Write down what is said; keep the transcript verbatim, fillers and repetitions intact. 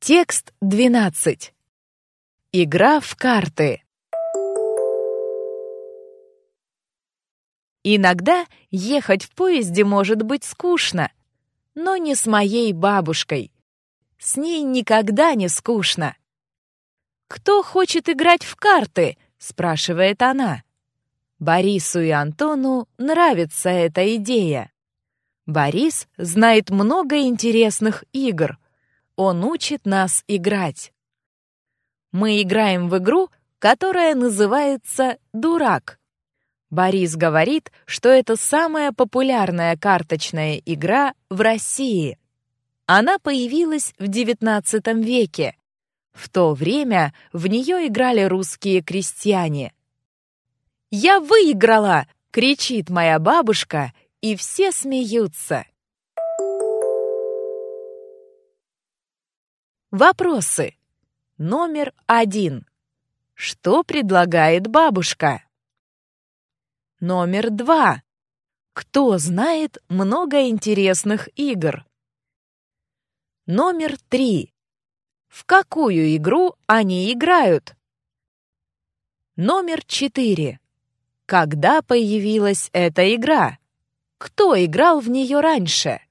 Текст двенадцать. Игра в карты. Иногда ехать в поезде может быть скучно, но не с моей бабушкой. С ней никогда не скучно. «Кто хочет играть в карты?» — спрашивает она. Борису и Антону нравится эта идея. Борис знает много интересных игр. Он учит нас играть. Мы играем в игру, которая называется «Дурак». Борис говорит, что это самая популярная карточная игра в России. Она появилась в девятнадцатом веке. В то время в нее играли русские крестьяне. «Я выиграла!» — кричит моя бабушка, и все смеются. Вопросы. Номер один. Что предлагает бабушка? Номер два. Кто знает много интересных игр? Номер три. В какую игру они играют? Номер четыре. Когда появилась эта игра? Кто играл в нее раньше?